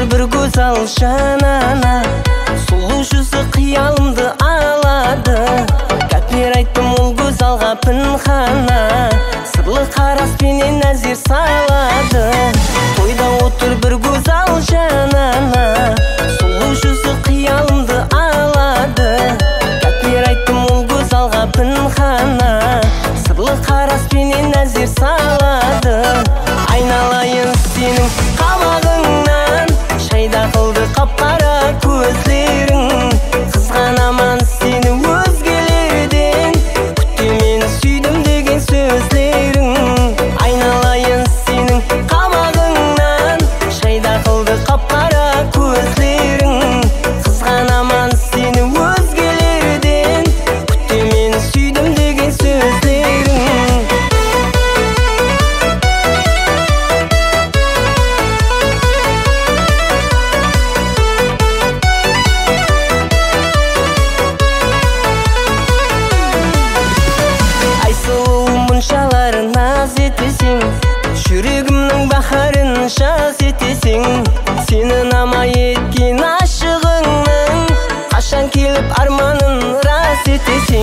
bir go'zal janana, suluv жүзі қиялымды алады. Гәпер айттым ол go'zalға pinhana, sirli qaraspенен әзер салады. Тойда отыр bir go'zal janana, suluv жүзі қиялымды алады. Гәпер айттым ол go'zalға pinhana, sirli qaraspенен әзер салады. Айналайын сенің қабағыңнан, шайда қылды қап-қара көздерің. Қызғанаман сені өзгелерден, күтте мені сүйдім деген сөздерің. Айналайын сенің қабағыңнан, шайда қылды қап-қара көздерің. Қызғанаман сені өзгелерден, күтте мені сүйдім деген сөздерің. Мұншалары наз етесің, жүрегімнің бақарын жаз етесің. Сені намай еткен ашығыңның, қашан келіп арманын рас етесің.